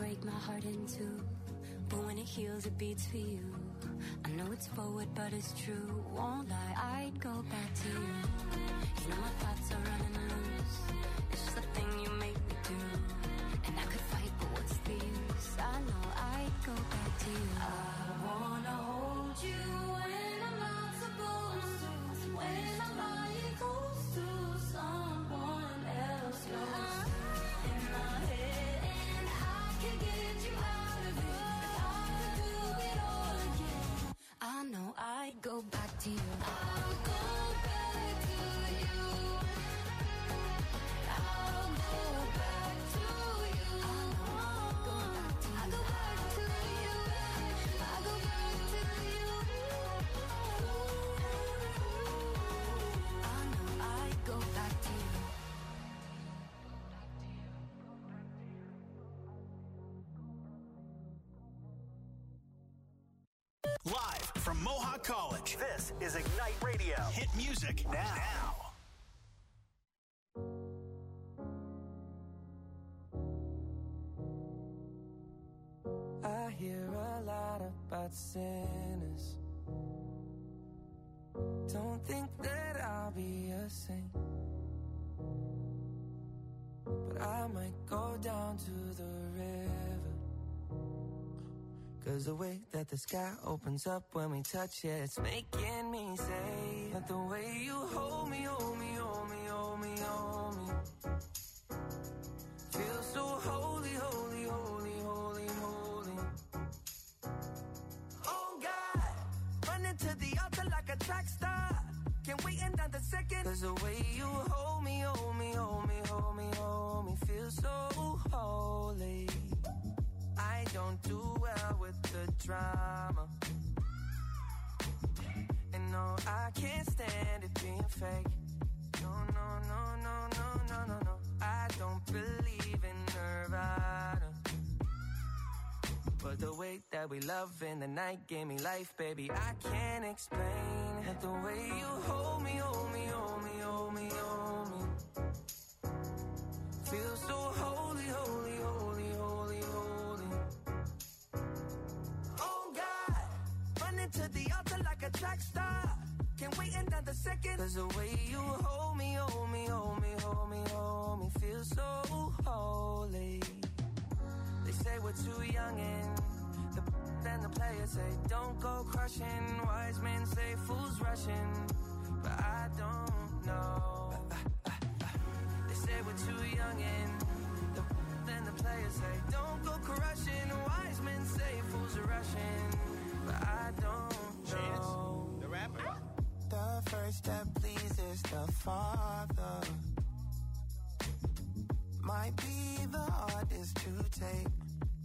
break my heart in two, but when it heals, it beats for you. I know it's forward, but it's true. Won't lie, I'd go back to you. You know my thoughts are running loose. It's just the thing you make me do. And I could fight, but what's the use? I know I'd go back to you. I wanna hold you when I'm not supposed to. When my body goes to someone else, yours in my head, and I can get you out of it. If I could do it all again, I know I'd go back to you. I'll go back to you. I'll go back to you. I'll go back to you. I'll go back to you. I'll go back to you. I know I'd go back to you. Live from Mohawk College, this is Ignite Radio. Hit music now. I hear a lot about sinners. Don't think that I'll be a saint, but I might go down to the river. 'Cause the way that the sky opens up when we touch it, it's making me say that the way you hold me, hold me, hold me, hold me, hold me, feels so holy, holy, holy, holy, holy. Oh God, running to the altar like a track star. Can't wait another second. 'Cause the way you hold me, hold me, hold me, hold me, hold me, feels so holy. I don't do well with the drama, and no, I can't stand it being fake. No, no, no, no, no, no, no, no. I don't believe in Nirvana, but the way that we love in the night gave me life, baby. I can't explain that the way you hold me, hold me, hold me, hold me, hold me, feels so holy, holy, holy, holy, holy. Oh God, running to the altar like a track star. Can't wait another second. 'Cause the way you hold me, hold me, hold me, hold me, hold me, feels so holy. They say we're too young and then the players say don't go crushing. Wise men say fools rushing, but I don't know. They say we're too young and then the players say don't go crushing. Wise men say fools are rushing, but I don't know. The rapper. The first step pleases the Father, might be the hardest to take,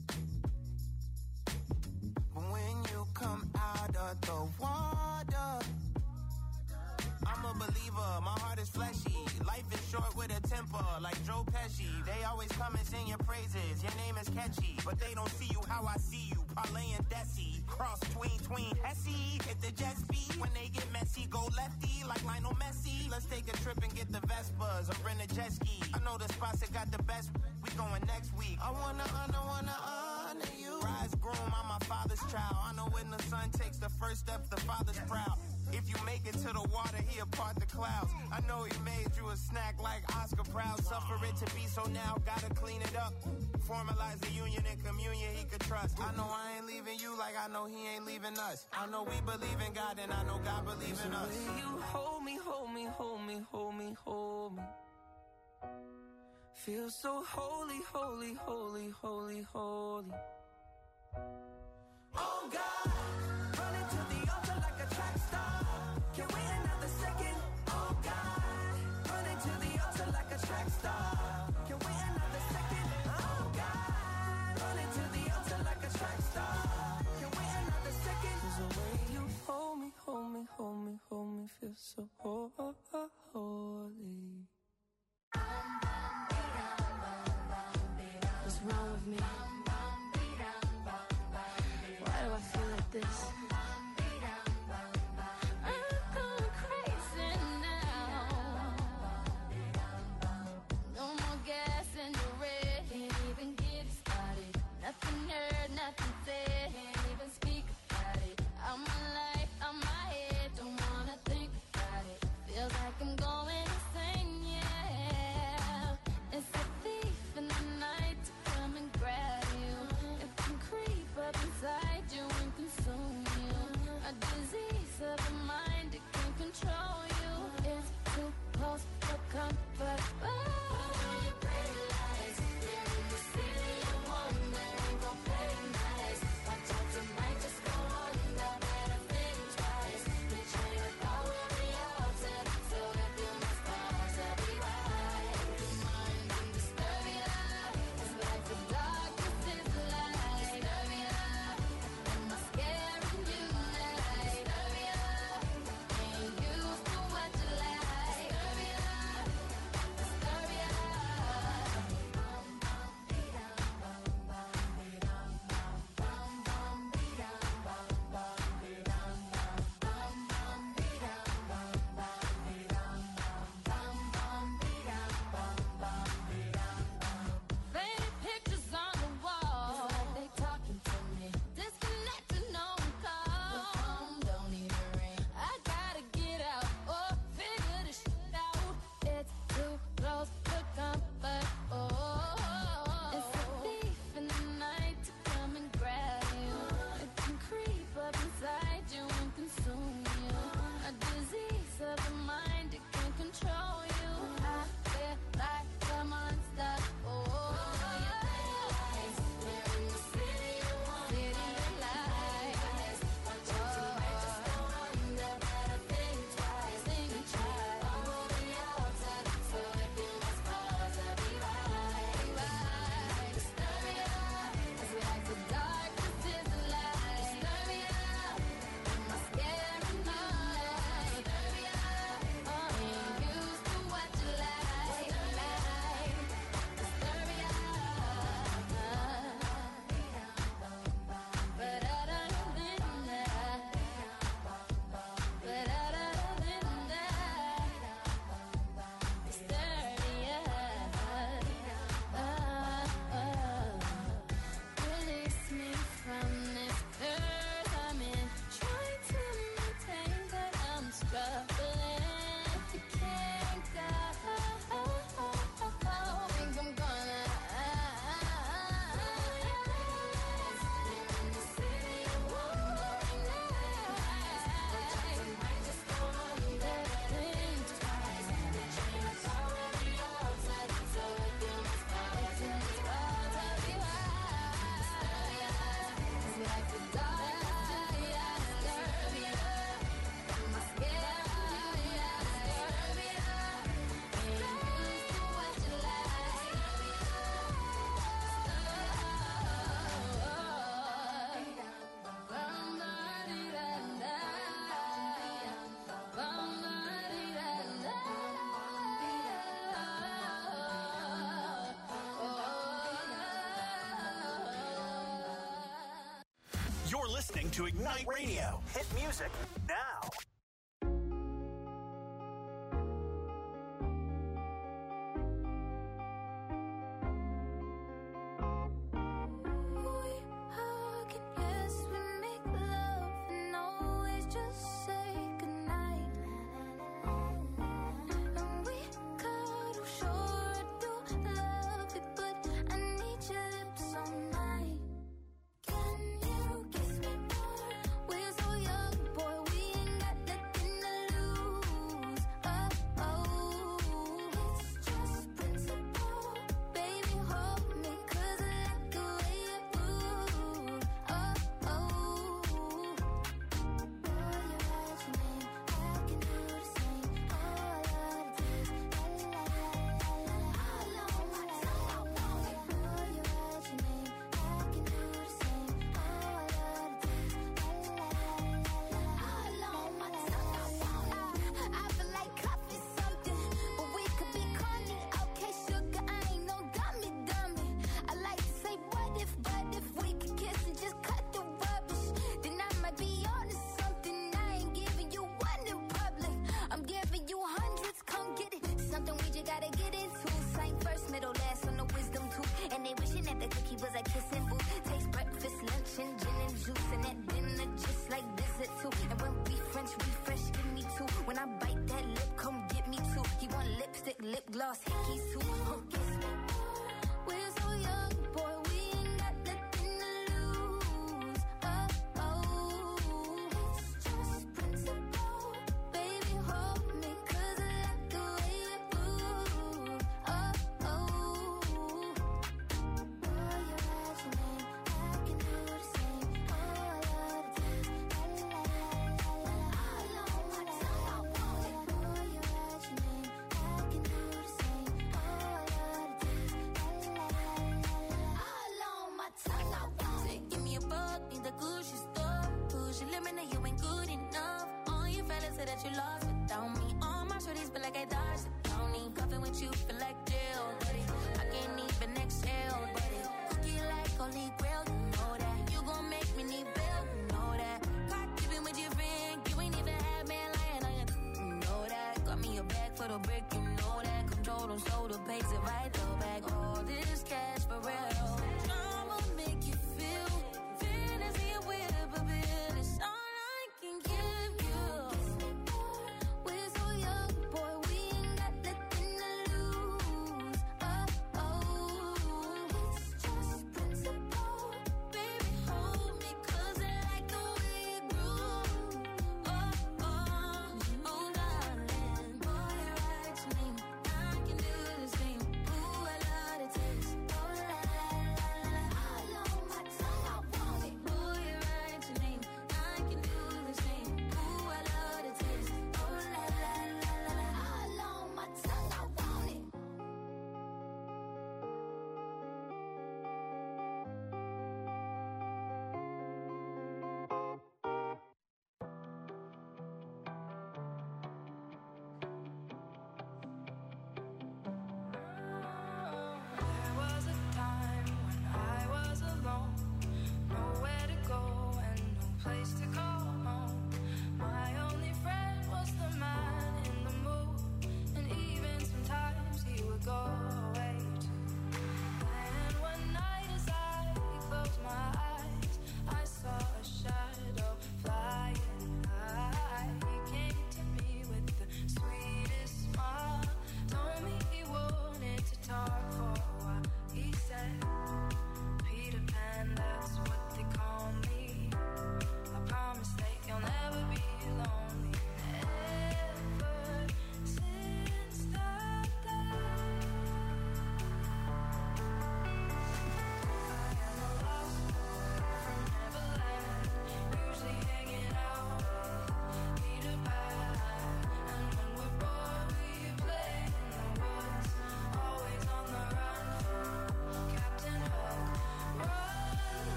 but when you come out of the water, I'm a believer, my heart is fleshy. Life is short with a temper, like Joe Pesci. They always come and sing your praises, your name is catchy, but they don't see you how I see you. Parlay and Desi, cross tween Hesse. Hit the jet speed, when they get messy, go lefty, like Lionel Messi. Let's take a trip and get the Vespas, or rent a jet ski. I know the spots that got the best, we going next week. I wanna honor you. Rise groom, I'm my father's child. I know when the son takes the first step, the father's proud. If you make it to the water, he'll part the clouds. I know he made you a snack like Oscar Proud. Suffer it to be, so now gotta clean it up. Formalize the union and communion he could trust. I know I ain't leaving you like I know he ain't leaving us. I know we believe in God and I know God believes in us. You hold me, hold me, hold me, hold me, hold me, feel so holy, holy, holy, holy, holy. Oh God, running to the altar like a track star. Can't wait another second. Oh God, running to the altar like a track star. Can't wait another second. Oh God, running to the altar like a track star. Can't wait another second. 'Cause the way you hold me, hold me, hold me, hold me, feel so holy. What's wrong with me? Why do I feel like this? I'm going crazy now. No more gas in the red. Can't even get started. Nothing listening to Ignite Radio. Hit music now.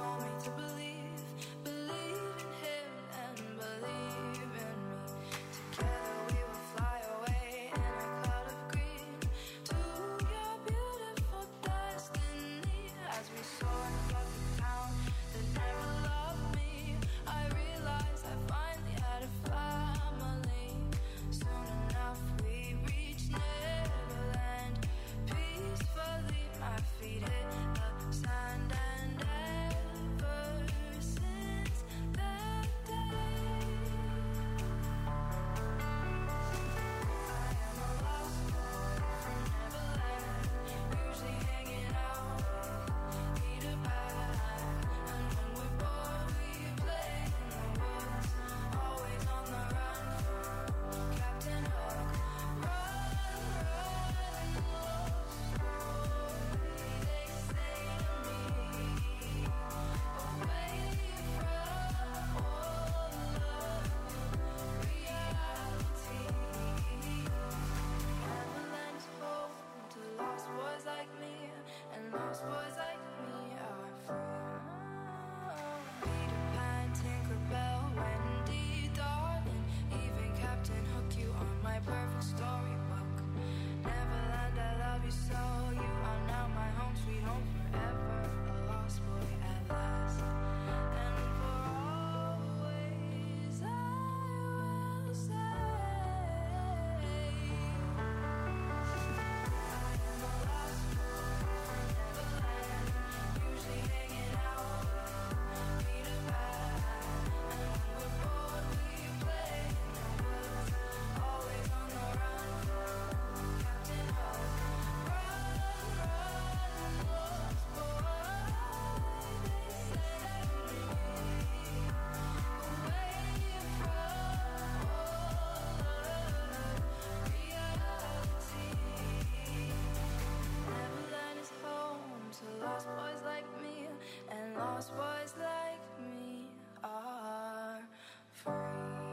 told me to believe in him and believe in me. Together we will fly away in a cloud of green to your beautiful destiny. As we soar above the town that never loved me, I realized I finally had a family. Soon enough we reached Neverland. Peacefully my feet hit the sand, and ever since that day I am a lost boy from Neverland, usually hanging out with Peter Pan. And when we're bored we play in the woods, always on the run from Captain Hook. Run, lost boy, they say to me, away from all of reality. Neverland is home to lost boys like me, and lost boys like me are free. Peter Pan, Tinkerbell, Wendy, darling, even Captain Hook, you are my perfect storybook. Neverland, I love you so. You are now my home, sweet home forever. A lost boy at last, and for always I will say, I am a lost boy from Neverland, usually hanging out with Peter Pan. And when we're bored we play in the woods, always on the run from Captain Hook. Run, lost boy, they say to me, away from all of reality. Neverland is home to lost boys like me, and lost boys like me are free.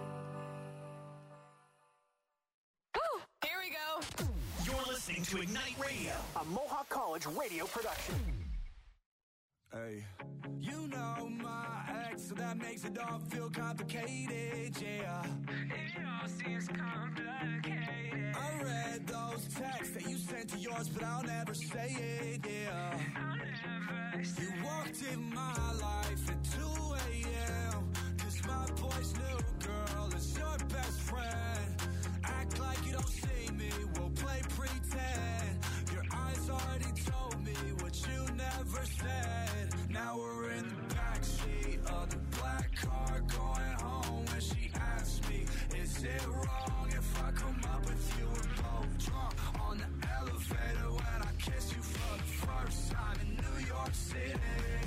Here we go. You're listening to Ignite Radio, a Mohawk College radio production. Hey, you know my ex, so that makes it all feel complicated, yeah. It all seems complicated. I read those texts that you sent to yours, but I'll never say it, yeah. I'll never say it. You walked in my life at 2 a.m. Cause my boy's new girl is your best friend. Act like you don't see me, we'll play pretend. Your eyes already told me what you never said. Now we're in the backseat of the black car going home. When she asked me, is it wrong if I come up with you? We're both drunk on the elevator when I kiss you for the first time in New York City.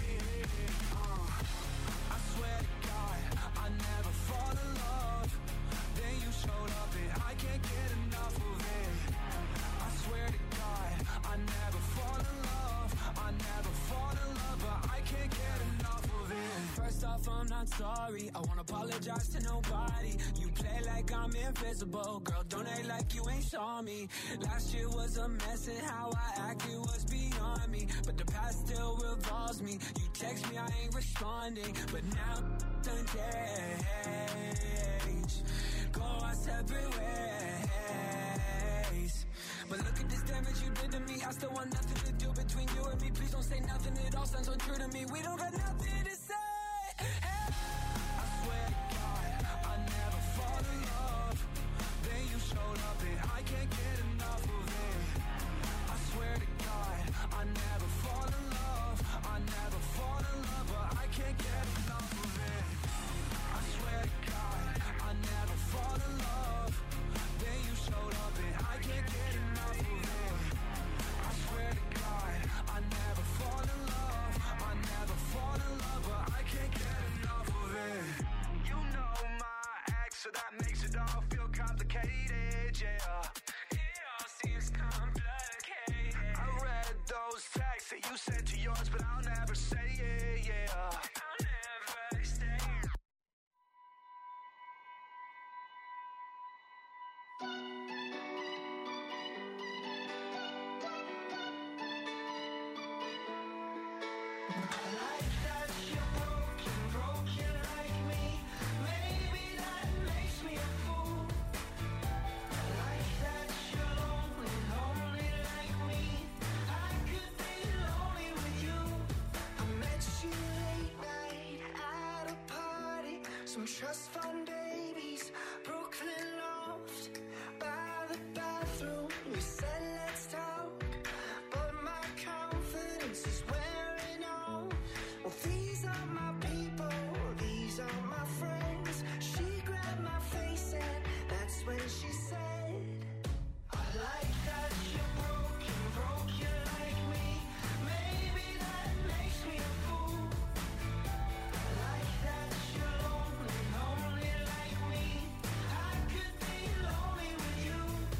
I swear to God, I never fall in love. Then you showed up and I can't get enough of it. I swear to God, I never fall in love. I never fall in love, but I can't get enough of it. First off, I'm not sorry. I won't apologize to nobody. You play like I'm invisible. Girl, don't act like you ain't saw me. Last year was a mess and how I acted was beyond me. But the past still revolves me. You text me, I ain't responding. But now done change. Go our separate ways. But look at this damage you did to me. I still want nothing to do between you and me. Please don't say nothing, it all sounds untrue to me. We don't got nothing to say. Hey. I swear to God, I never fall in love. Then you showed up and I can't get enough of it. I swear to God, I never fall in love. I never fall in love, but I can't get enough of it. I swear to God, I never fall in love. Then you showed up and I can't get enough of it. I swear to God, I never fall in love. I never fall in love, Some trust fund babies, Brooklyn loft, by the bathroom. We said let's talk, but my confidence is wearing off. Well, these are my people, these are my friends. She grabbed my face and that's when she said, I like that you're broken, broken like me. Maybe that makes me a fool. I like that you're lonely, lonely like me. I could be lonely with you.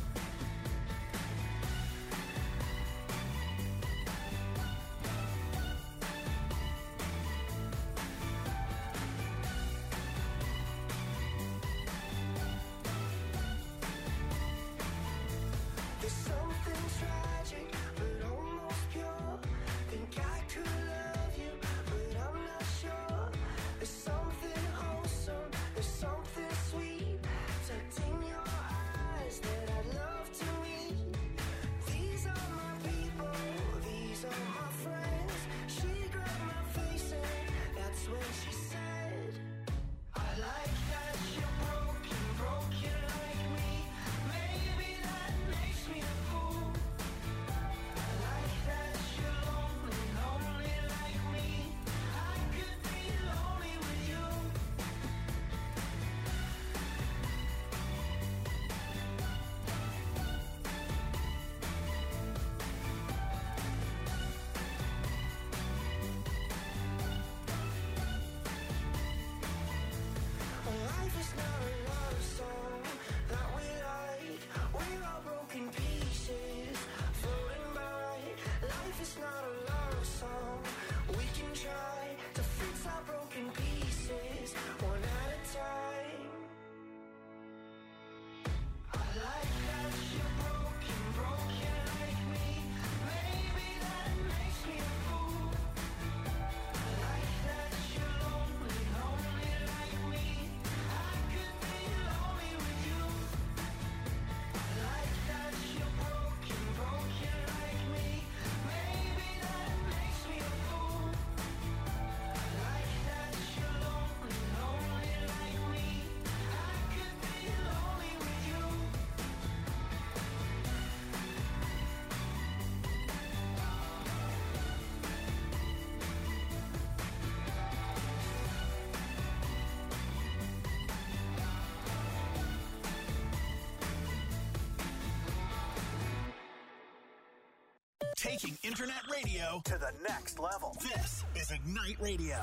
There's something tragic, but almost pure. Think I could love you, but I'm not sure. There's something wholesome, there's something sweet tucked in your eyes that I'd love to meet. These are my people, these are my friends. She grabbed my face and that's when she said, I like that you're broken, broken like me. Maybe that makes me a fool. I like that you're lonely, lonely like me. I could be lonely with you. Life is not a love song that we like. We're all broken pieces floating by. Life is not a love song. We can try to fix our broken pieces one at a time. I like that you're broken, broken like me. Maybe that makes me a fool. I like that you're lonely, lonely like me. I could be lonely with you. I like that you're broken, broken like me. Maybe that makes me a fool. I like that you're lonely, lonely like me. I could be lonely with you. Taking internet radio to the next level. This is Ignite Radio.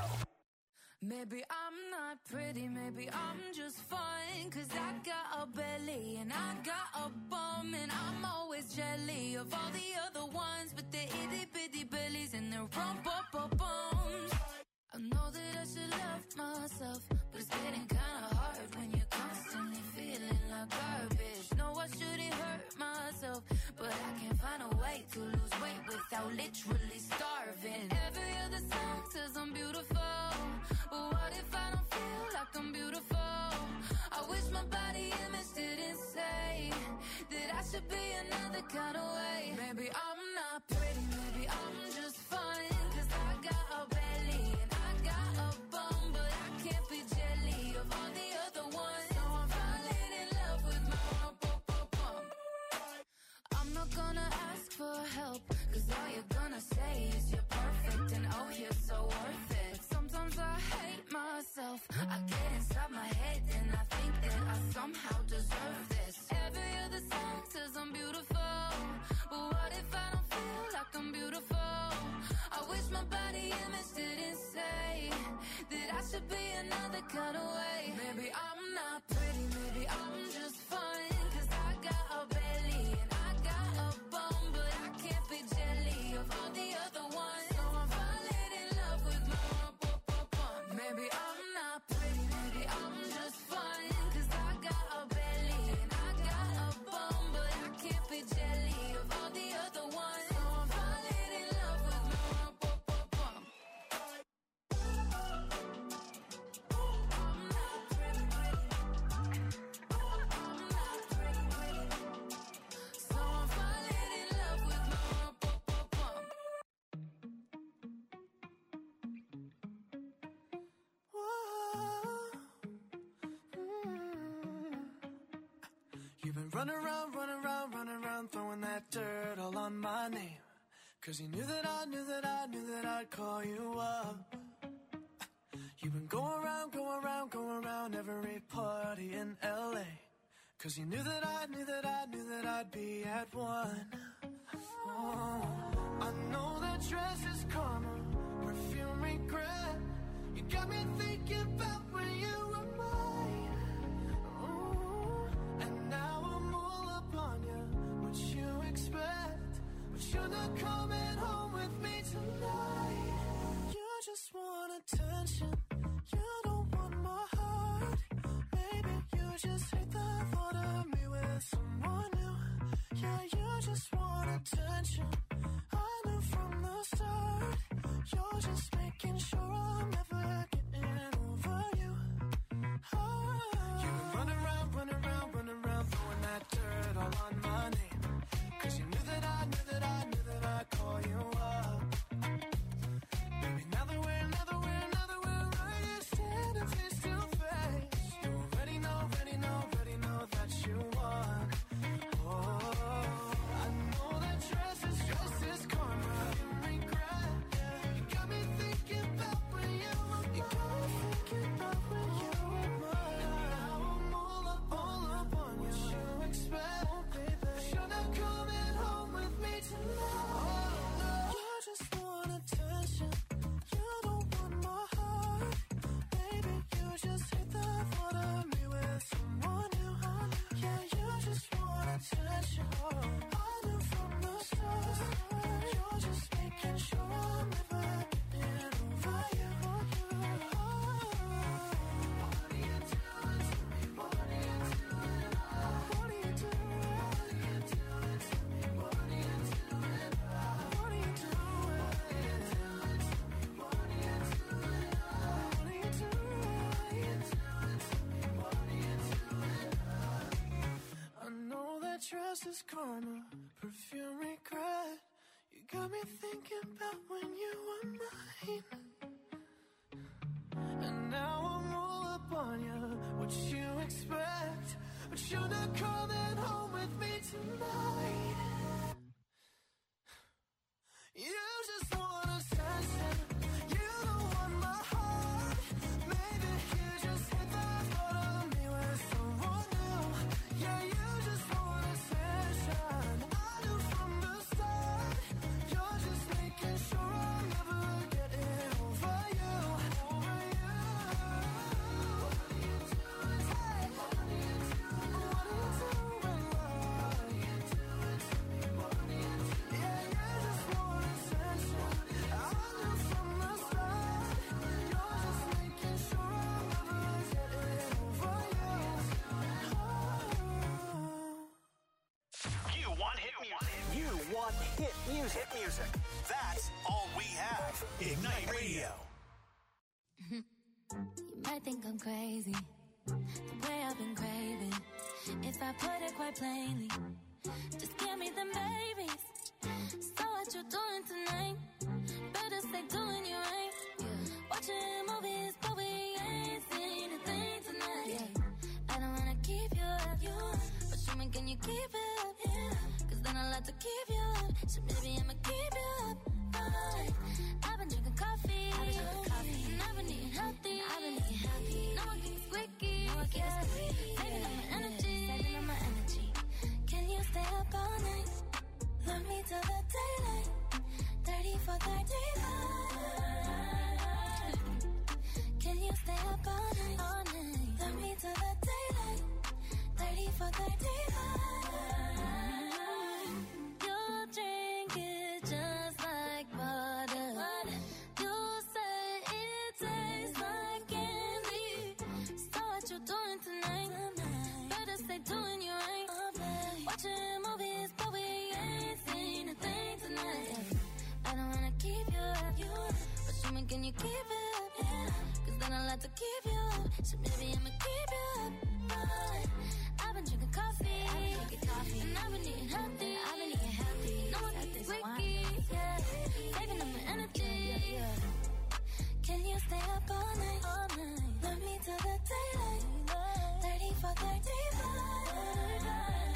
Maybe I'm not pretty, maybe I'm just fine. Cause I got a belly and I got a bum. And I'm always jelly of all the other ones with their itty bitty bellies and their rump-up-bums. I know that I should love myself, but it's getting kinda hard when you're constantly feeling like garbage. No, I shouldn't hurt myself, but I can't find a way to lose weight without literally starving. Every other song says I'm beautiful, but what if I don't feel like I'm beautiful? I wish my body image didn't say that I should be another kind of way. Maybe I'm not pretty, maybe I'm just fine. Cause I got a belly and I got a bum, but I can't be jelly of all the other ones. So I'm falling in love with my bum. I'm not gonna ask for help, cause all you're gonna say is you're perfect and oh you're so worth it. But sometimes I hate myself, I get inside my head and I think that I somehow deserve this. Every other song says I'm beautiful, but what if I don't feel like I'm beautiful? I wish my body image didn't say that I should be another kind of way. Maybe I'm not pretty, maybe I'm just fine. Cause I got a belly and I got a bum, but I can't be jelly of all the other ones. So I'm falling in love with my bum. Maybe I'm not pretty, maybe I'm just fine. Cause I got a belly and I got a bum, but I can't be jelly of all the other ones. So I'm falling in love with my bum. I'm not pretty, You've been running around, throwing that dirt all on my name. 'Cause you knew that I'd call you up. You've been going around every party in LA. 'Cause you knew that I'd be at one. Oh, I know that dress is karma, perfume regret. You got me thinking about when you were mine. Oh, and now I'm all up on you. What you expect? But you're not coming home with me tonight. You just want attention. You don't want my heart. Maybe you just hate the thought of me with someone new. Yeah, you just want attention. I knew from the start. You're just making sure I'm never getting over you. Oh, you've been running around, throwing that dirt all on my name. 'Cause you knew that I'd call you up. Baby, now that we're right here standing face to face, you already know that you won. Oh, I know that dress is karma, regret. You got me thinking about when you were mine. Now I'm all up on you. What you expect? But you're not coming home with me tonight. You just want attention. You don't want my heart. Baby, you just hate the thought of me with someone new. Yeah, you just want attention. I knew from the start. You're just making sure I'm never getting over you. What are you doing to me? What are you doing? What are you doing to me? What are you doing? What are you doing? What are you doing? What are you doing? I know that dress is karma, perfume regret. You got me thinking about when you were mine. And now I'm all up on you. What you expect? But you're not coming home with me tonight. You just want attention. You don't want my heart. Maybe you just hate the thought of me with someone new. Yeah, you just want attention. I knew from the start. You're just making sure I'm never getting over you. Over you. What are you doing? Hey, what are you doing? What are you doing? What are you doing to me? What are you doing? Yeah, you just want attention. I knew from the start. You're just making sure I'm never getting over you. You want hit music. You want hit music. Hit music. That's all we have. Ignite Radio. You might think I'm crazy, the way I've been craving. If I put it quite plainly, just give me them babies. So what you doing tonight? Better stay doing you right. Watching movies, but we ain't seen a thing tonight. I don't wanna keep you up, but show me, can you keep it up? 'Cause then I'll have to keep you up. So maybe I'ma keep you up. I've been drinking coffee, and I've been eating healthy. No one keeps squeaky, saving up my energy. Can you stay up all night? Love me till the daylight. 30 for 35. Can you stay up all night? Love me till the daylight. 30 for 35. Your drink is just like water. You say it tastes like candy. So what you doing tonight? Better stay doing you right. Watching movies, but we ain't seen a thing tonight. I don't wanna keep you up, but show me, can you keep it up? 'Cause then I'll have to keep you up. So maybe I'ma keep you up. I've been drinking coffee, and I've been eating healthy. No one keeps squeaky, saving up my energy. Can you stay up all night? Love me till the daylight. 30 for 35.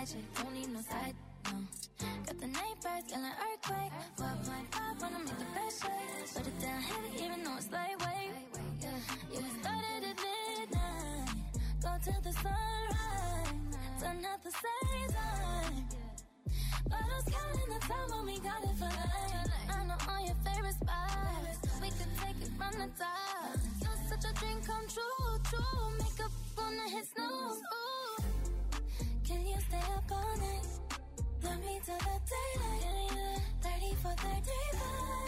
chick, don't need no side, no. Got the night birds, feeling earthquake. 4.5 wanna make the best shake. Put it down heavy, even though it's lightweight. Yeah, we started at midnight, go till the sunrise. Done at the same time. But I was counting the time when we got it for life. I know all your favorite spots. We could take it from the top. You're such a dream come true, true. Makeup gonna hit snooze. Ooh. Can you stay up all night? Love me till the daylight. 30 for 35.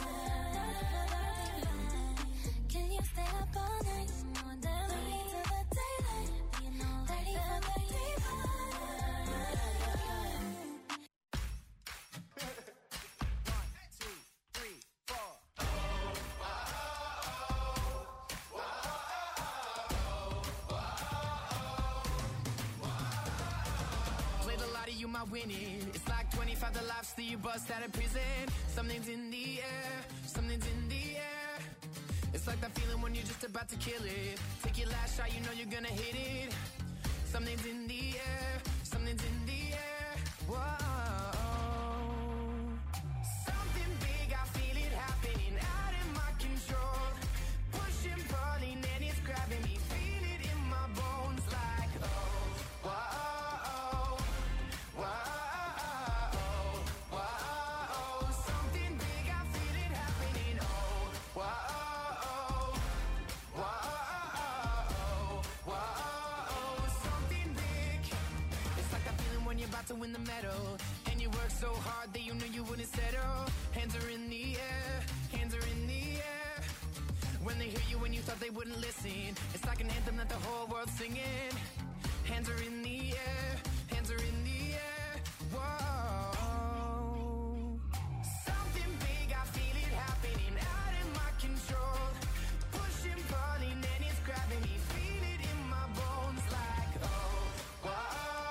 Can you stay up all night? Love me till the daylight. 30 for 35. You might win it. It's like 25 the lives that you bust out of prison. Something's in the air, something's in the air. It's like that feeling when you're just about to kill it. Take your last shot, you know you're gonna hit it. Something's in the air, something's in the air. Whoa. Something big, I feel it happening out in my control. Pushing, pulling, and it's grabbing me. Feel it in my bones like, oh, whoa. To win the medal, and you work so hard that you knew you wouldn't settle. Hands are in the air, hands are in the air. When they hear you when you thought they wouldn't listen, it's like an anthem that the whole world's singing. Hands are in the air, hands are in the air. Whoa. Something big, I feel it happening out in my control. Pushing, pulling, and it's grabbing me. Feel it in my bones like, oh, whoa.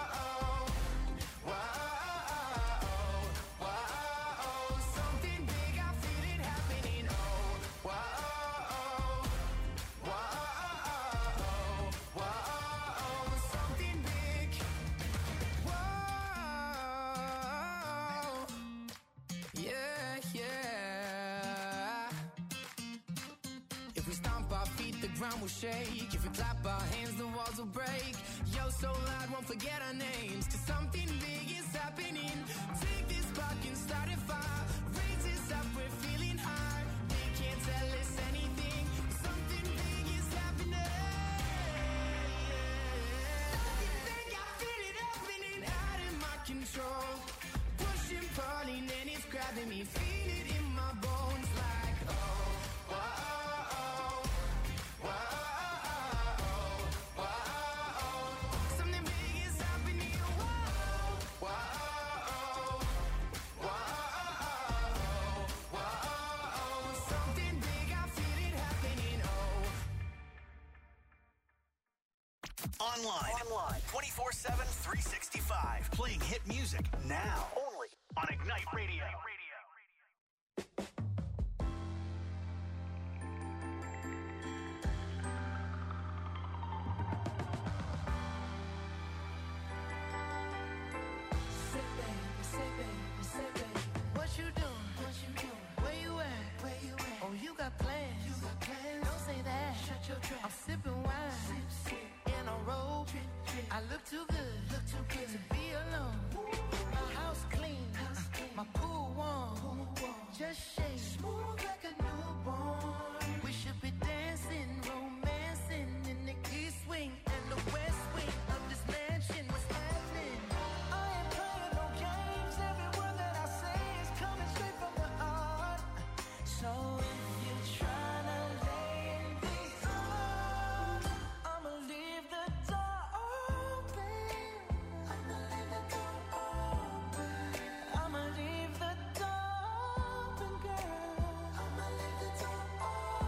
Ground will shake. If we clap our hands, the walls will break. Yo, so loud, won't forget our names. Cause something big is happening. Take this spark and start a fire. Raise this up, we're feeling high. They can't tell us anything. Something big is happening. Something big, I feel it happening out in my control. Pushing, pulling, and it's grabbing me. Feel it in my bones like, oh, whoa. Online 24/7, 365. Playing hit music now. Only on Ignite Radio. Say baby, what you doing? Where you at? Oh, you got plans. Don't say that. Shut your trap. I'm sipping wine. In a robe. I look too good to be alone. My house clean. My pool warm. Just shake. Smooth like a newborn. We should be dancing, romancing in the east wing and the west wing of this mansion. What's happening? I ain't playing no games. Every word that I say is coming straight from the heart. So if you're trying to lay in these arms, I'ma leave the door open. I'ma leave the door open. I'ma leave the door open, girl. I'ma leave the door open.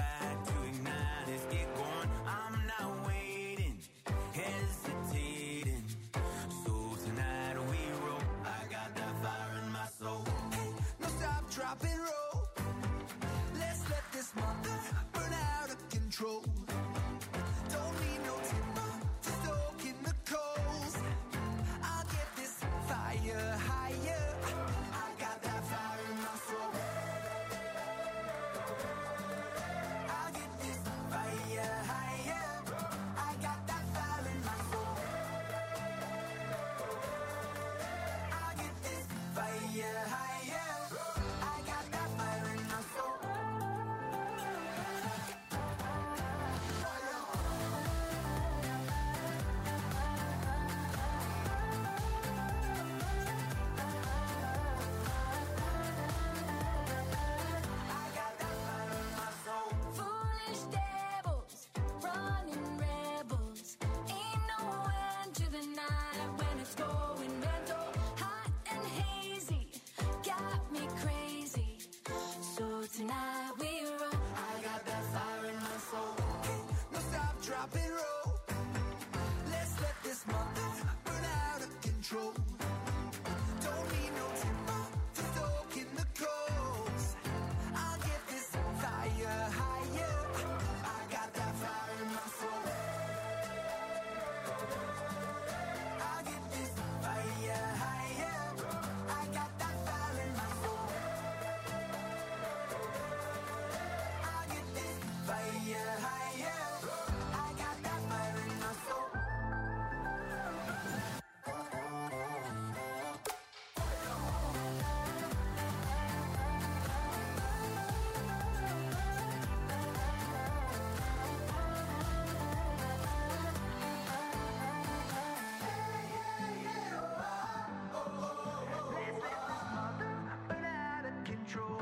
back to ignite. Let's get going. I'm not waiting, hesitating. So tonight we roll. I got that fire in my soul. Hey, no stop, drop and roll. Let's let this mother burn out of control. Don't need no timber to stoke in the coals. I'll get this fire higher. I got that fire in my soul. I'll get this fire higher. I got that fire in my soul. I'll get this fire higher. I got that fire in my soul. Foolish devils, running rebels. Ain't no end to the night when it's going mental. Hot and hazy, got me crazy. So tonight we run. I got that fire in my soul. Hey, no stop, drop and roll. Let's let this mother burn out of control. Don't need no timber to stoke in the coals. I'll get this fire higher. I got that fire in my soul. I'll get this fire higher. I got that fire in my soul. I'll get this fire higher. I got that fire in my soul. Burn out of control.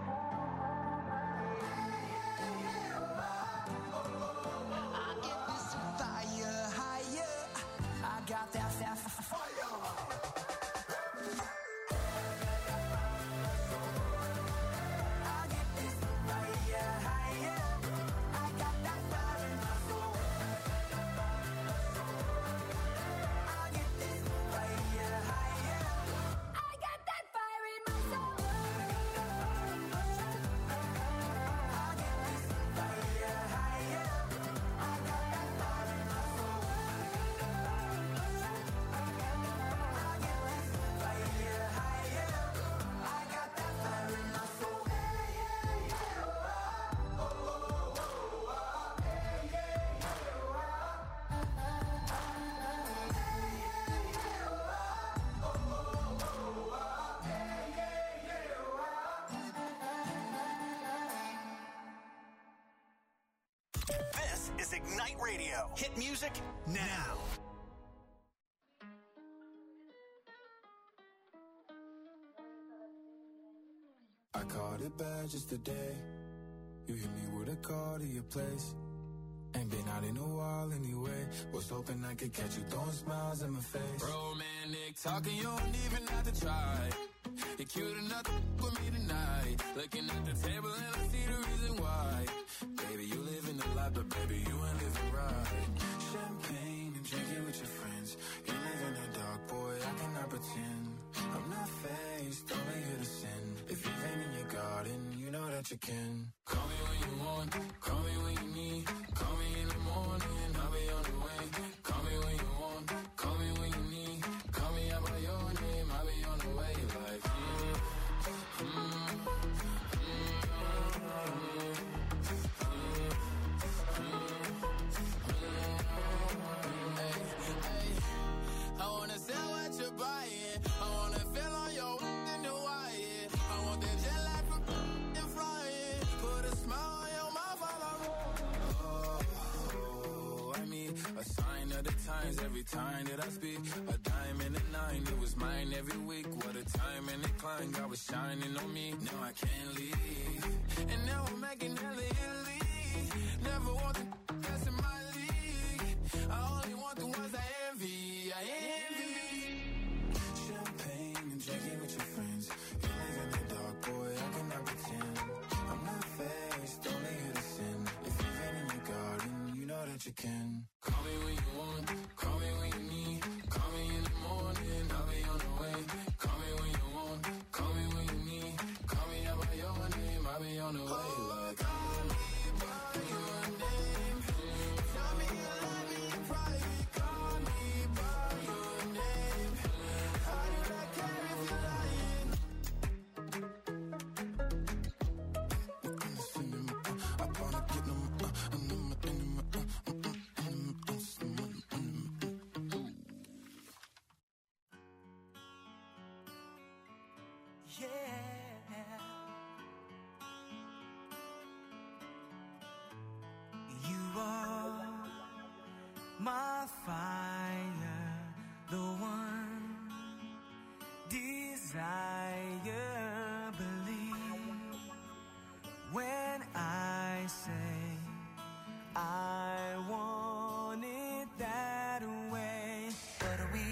I get this fire higher. I got that fire. I get this fire higher. I got that fire in my soul. I get this fire higher. I got that fire in my soul. I get this fire higher. I got that fire in my soul. I get this fire higher. I got that fire in my soul. This is Ignite Radio. Hit music now. I caught it bad just today. You hit me with a call to your place. Ain't been out in a while anyway. Was hoping I could catch you throwing smiles in my face. Romantic talking, you don't even have to try. You're cute enough to with me tonight. Looking at the table and I see the reason why. Baby, you live in the life, but baby, you ain't living right. Champagne and drinking with your friends. You live in the dark, boy, I cannot pretend. I'm not faced, only here to sin. If you've been in your garden, you know that you can. Call me when you want, call me when you need. Call me in the morning, I'll be on the way. Call me when you want, call me when you need. Call me out by your name, I'll be on the way. Like, I wanna sell what you're buying. I wanna feel on your in the wire. I want that jet lag from and flying. Put a smile on your mouth while I'm I mean, a sign of the times every time that I speak. A dime and a nine, it was mine every week. What a time and a climb, God was shining on me. Now I can't leave, and now I'm making hella Italy. Never want the best in my league. I only want the ones I envy. I envy. Champagne and drinking with your friends. You live in the dark, boy, I cannot pretend. I'm not faced, only here to sin. you can. Call me when you want, call me when you need. Call me in the morning, I'll be on the way. Call me when you want, call me when you need. Call me out by your name, I'll be on the way. Like, call me by your name. Tell me you love me in private. Call me by your name. How do I care if you're lying? I wanna get them. You are my fire, the one desire. Believe when I say I want it that way. But we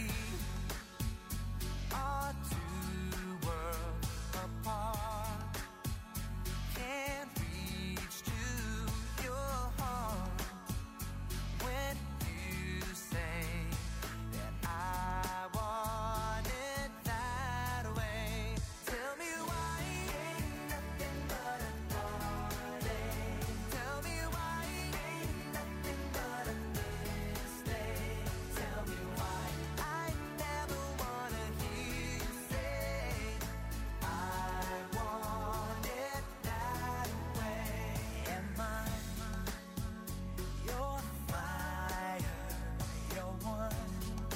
are two worlds apart. Can't reach to your heart when you say that I want it that way. Tell me why ain't nothing but a heartache. Tell me why ain't nothing but a mistake. Tell me why I never wanna hear you say I want it that way. Am I your fire, your one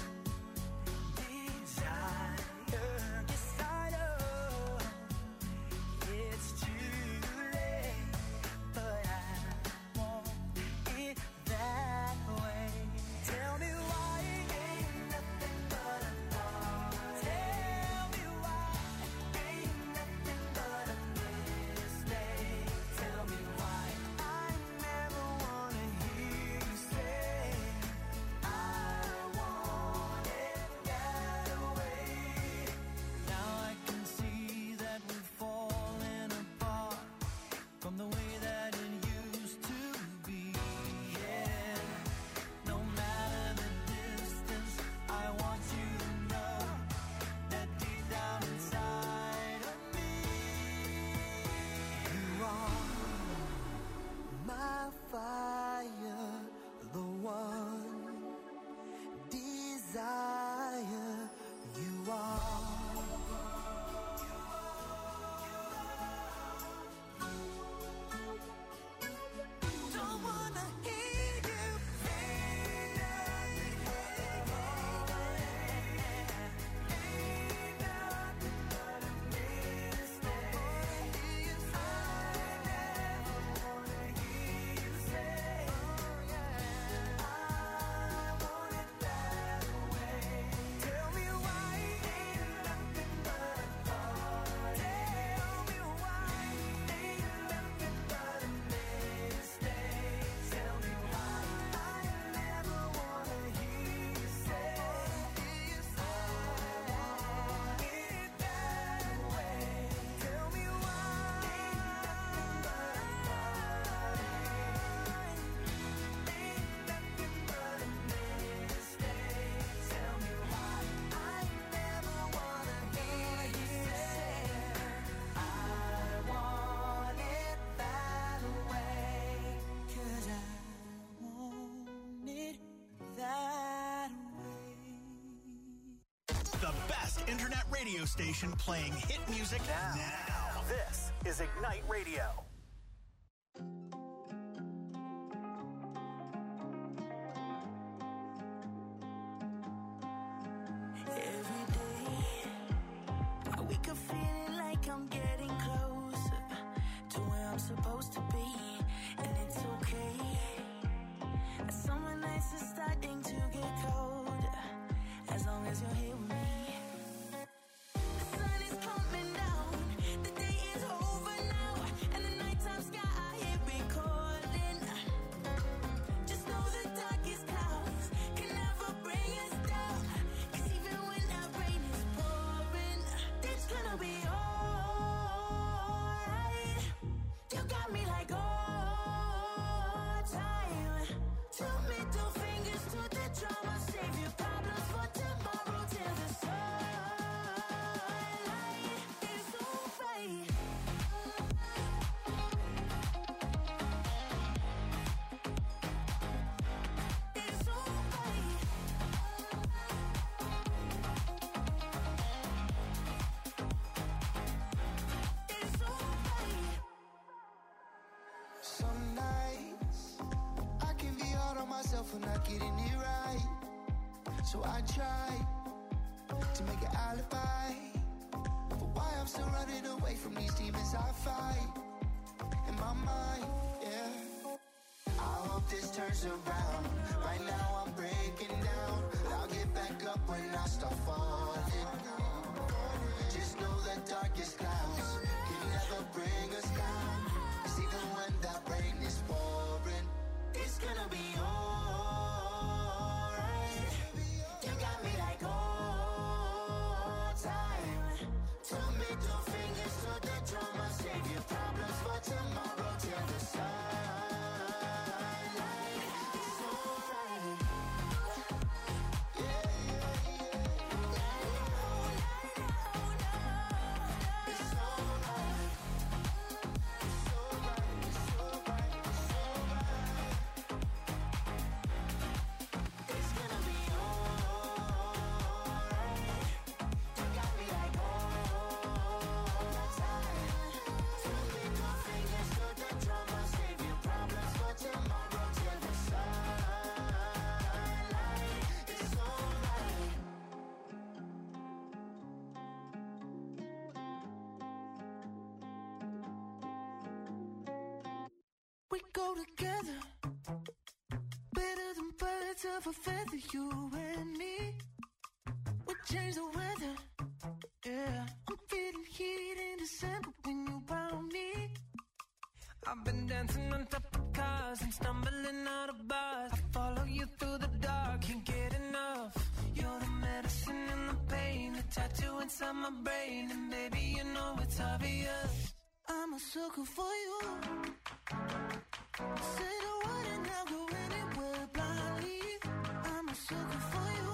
desire? Yes, I know it's too late, but I want it that way. Tell me why ain't nothing but a thought. Tell me why ain't nothing but a mistake. Tell me why I never wanna hear you say I want it that way. Now I can see that we're falling apart from the way that it used to be. Yeah, no matter the distance, I want you to know that deep down inside of me, you are my fire, the one desire. You are. Don't wanna hear you say nothing. Ain't nothing but a mistake. I never wanna hear you say I want it that way. Tell me why ain't nothing but a thought. Tell me why ain't nothing but a mistake. Tell me why I never wanna hear you say I want it that way. Tell me why ain't nothing but a thought. Ain't nothing but a mistake. Tell me why I never wanna hear you say I want it that way. 'Cause I want it that way. The best internet radio station playing hit music now. This is Ignite Radio. Every day, I wake up feeling like I'm getting closer to where I'm supposed to be, and it's okay. Summer nights are starting to get colder, as long as you're here with me. The sun is coming down, the day is over now, and the nighttime sky, here we go. nights I can be hard on myself for not getting it right. So I try to make an alibi for why I'm still running away from these demons I fight in my mind, yeah. I hope this turns around. Right now I'm breaking down, but I'll get back up when I start falling. Just know the darkest clouds can never bring us down. 'Cause even when that rain is pouring, it's gonna be alright. You got me like old time. Two middle fingers to the drum. I'll save your problems for tomorrow till the sunlight. It's alright. Yeah, yeah, yeah. It's alright. It's alright. It's alright. It's alright. It's gonna be alright. You got me like old time. Two middle fingers to the drum. I'll save your problems for tomorrow till the sunlight. It's alright. We go together, better than birds of a feather, you and me. We change the weather, yeah. I'm feeling heat in December when you found me. I've been dancing on top of cars and stumbling out of bars. I follow you through the dark, can't get enough. You're the medicine and the pain, the tattoo inside my brain. And baby, you know it's obvious. I'm a sucker for you. Say the word and I'll go anywhere blindly. I'm a sucker for you.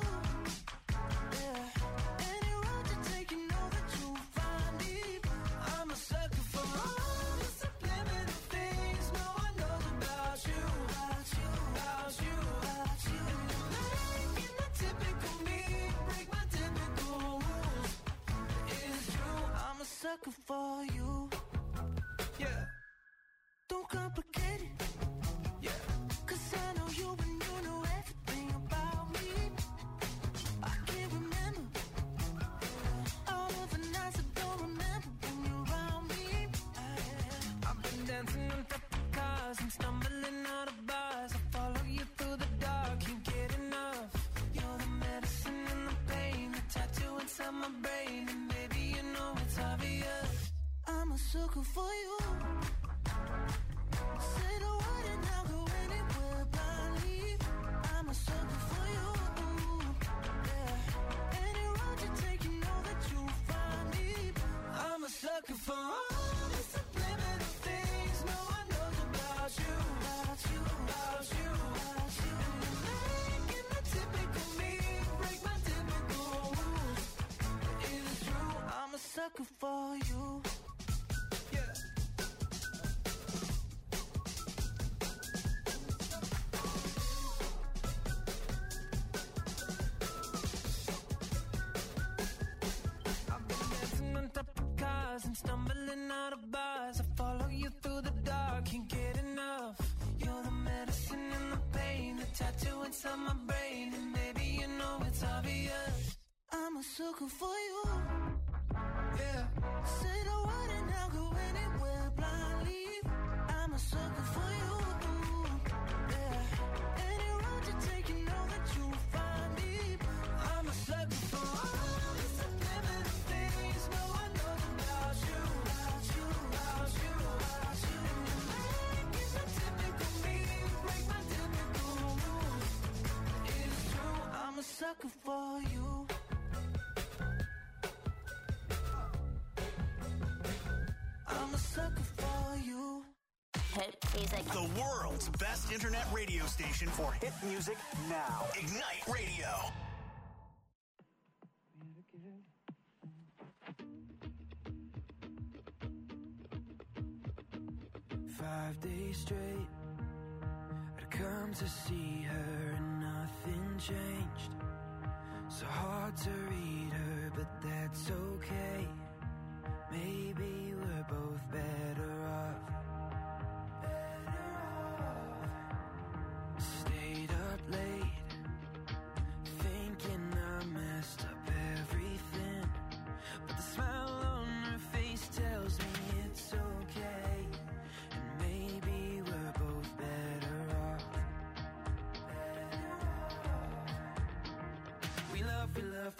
Yeah. Any road you take, you know that you'll find me. I'm a sucker for all the subliminal things no one knows about you. About you, About you. about you. Making the typical me break my typical rules. It's true. I'm a sucker for you. Yeah. Don't complicate it, Yeah. 'cause I know you and you know everything about me. I can't remember all of the nights I don't remember when you're around me. I've been dancing on top of cars and stumbling out of bars. I follow you through the dark, can't get enough. You're the medicine and the pain, the tattoo inside my brain. And baby, you know it's obvious. I'm a sucker for you. Say the word and I'll go anywhere blindly. I'm a sucker for you. Yeah. Any road you take, you know that you'll find me. I'm a sucker for all the subliminal things no one knows about you. About you, About you. about you. Making the typical me break my typical rules. It's true. I'm a sucker for you. Yeah. I've been dancing on top of cars and stumbling out of bars. I follow you through the dark, can't get enough. You're the medicine and the pain, the tattoo inside my brain. And baby, you know it's obvious. I'm a sucker for you. Yeah. Say the word and I'll go anywhere blindly. I'm a sucker for you. Yeah. Any road you take, you know that you'll find me. I'm a sucker for all the subliminal things no one knows about you. About you, About you. about you. Making the typical me break my typical rules. It's true. I'm a sucker for you. I'm a sucker for you. Hit music. The world's best internet radio station for hit music now. Ignite Radio. 5 days straight, I'd come to see her and nothing changed. So hard to read her, but that's okay. Maybe we're both better off.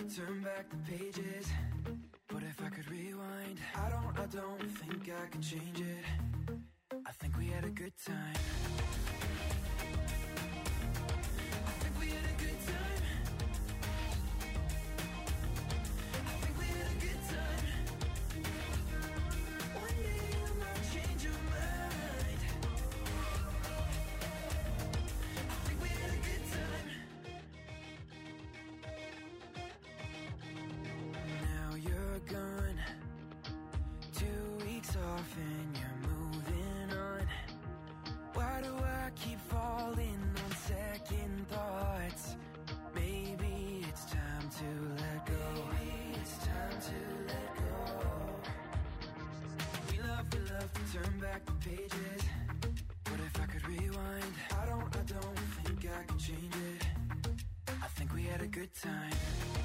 to turn back the pages, but if I could rewind, I don't think I could change it. I think we had a good time. I think we had a good time. I think we had a good time. One day you might change your mind. I think we had a good time. Now you're gone, 2 weeks off and you're moving on. Why do I keep falling on second thoughts? Maybe it's time to let go. Maybe it's time to let go. We love to turn back the pages, but if I could rewind, I don't think I could change it. I think we had a good time.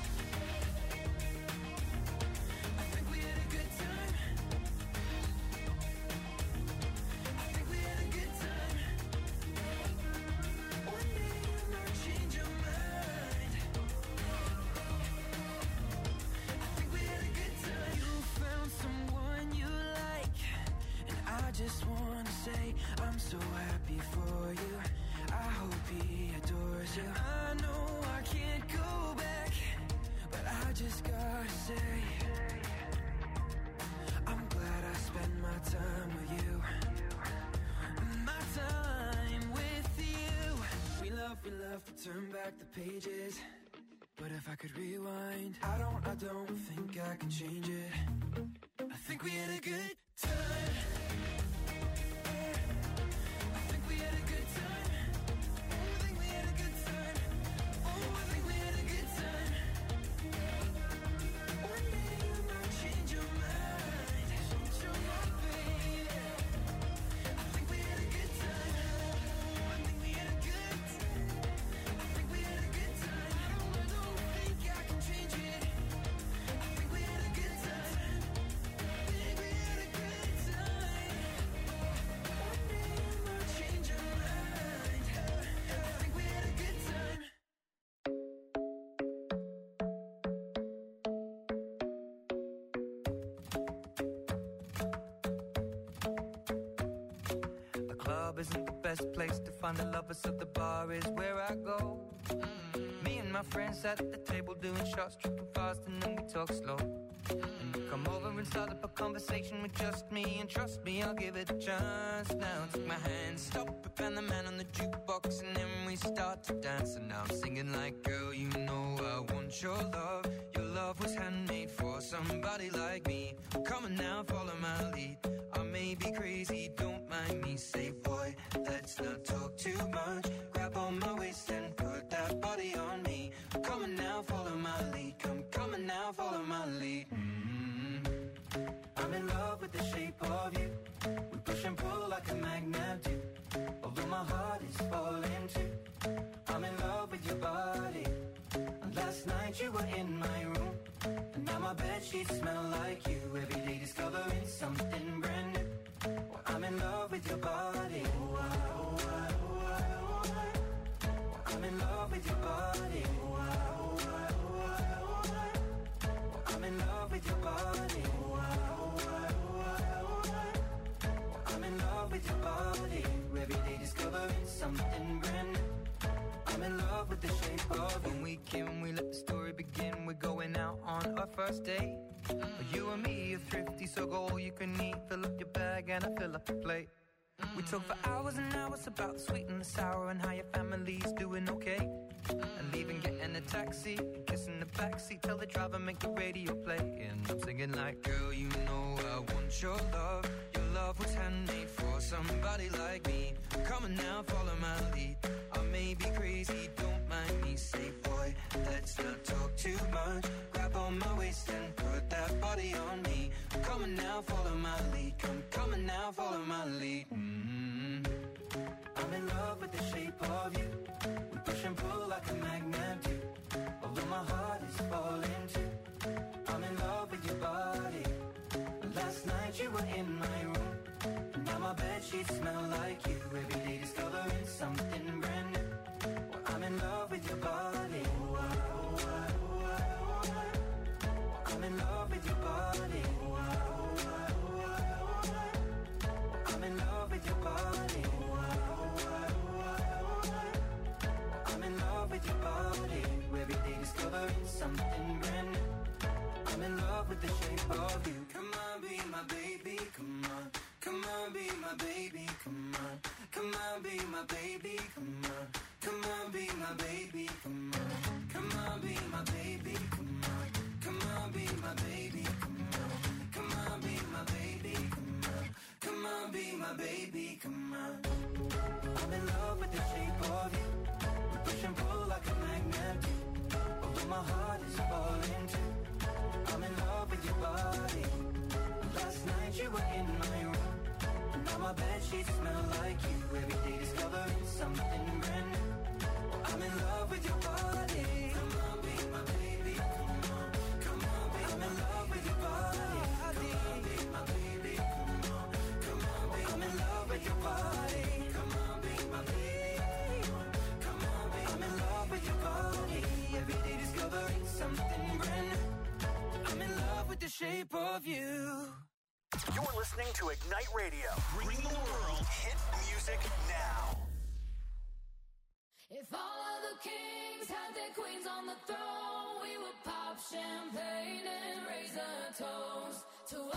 I think we had a good time. I think we had a good time. One day you might change your mind. I think we had a good time. You found someone you like, and I just wanna say I'm so happy for you. I hope he adores you. I know I can't go back, but I just gotta say I'm glad I spent my time with you. My time with you. We love to turn back the pages, but if I could rewind, I don't think I can change it. I think we had a good time. I think we had a good time. Oh, I think we had a good time. Oh, I think we had a good time. One day you might change your mind. Change your mind, baby. I think we had a good time. I think we had a good time. I think we had a good time. I don't think I can change it. I think we had a good time. I think we had a good time. One day you might change your mind. I think we had a good time. The club isn't the best place to find the lovers, so the bar is where I go. Me and my friends at the table doing shots, tripping fast, and then we talk slow. And you come over and start up a conversation with just me, and trust me, I'll give it a chance. Now take my hand, stop it, and the man on the jukebox, and then we start to dance. And now I'm singing like, girl, you know I want your love. Your love was handmade for somebody like me. Come on now, follow my lead. I may be crazy, don't mind me. Say, boy, let's not talk too much. Grab on my waist and put that body on me. Come on now, follow my lead. Come on now, follow my lead. I'm in love with the shape of you. We push and pull like a magnet do. Although my heart is falling too. I'm in love with your body. And last night you were in my room, and now my bedsheets smell like you. Every day discovering something brand new. Well, I'm in love with your body. I'm in love with your body. I'm in love with your body. I'm in love with your body. Every day discovering something brand new. I'm in love with the shape of when we came, we let the story begin. We're going out on our first date. You and me are thrifty, so go all you can eat. Fill up your bag and I fill up your plate. We talk for hours and hours about the sweet and the sour, and how your family's doing okay. And leaving, getting a taxi, kissing the backseat, tell the driver make the radio play. And I'm singing like, girl, you know I want your love. Your love was handmade for somebody like me. Come on now, follow my lead. I may be crazy, don't mind me. Say, boy, let's not talk too much. Grab on my waist and put that body on me. Come on now, follow my lead. Come on now, follow my lead. I'm in love with the shape of you. We push and pull like a magnet do. Although my heart is falling too. I'm in love with your body. Last night you were in my room, and now my bedsheets smell like you. Every day discovering something brand new. Well, I'm in love with your body. in love with your body. I'm in love with your body. I'm in love with your body. Every day discovering something brand new. I'm in love with the shape of you. Come on, be my baby, come on. Come on, be my baby, come on. Come on, be my baby, come on. Come on, be my baby, come on. Come on, be my baby, come on. Come on, be my baby, come on. Come on, be my baby, come on. Come on, be my baby, come on. I'm in love with the shape of you. We push and pull like a magnet do. Although my heart is falling too. I'm in love with your body. Last night you were in my room. Now my bedsheets smell like you. Every day discovering something brand new. I'm in love with your body. Come on, be my baby. Come on, come on, be I'm in love with your body. Come on, be my baby. Come on, come on, be I'm in love with your body. Come on, be my baby. Come on, be I'm in love with your body. Every day discovering something brand new. I'm in love with the shape of you. You're listening to Ignite Radio, bringing the world hit music now. If all of the kings had their queens on the throne, we would pop champagne and raise a toast to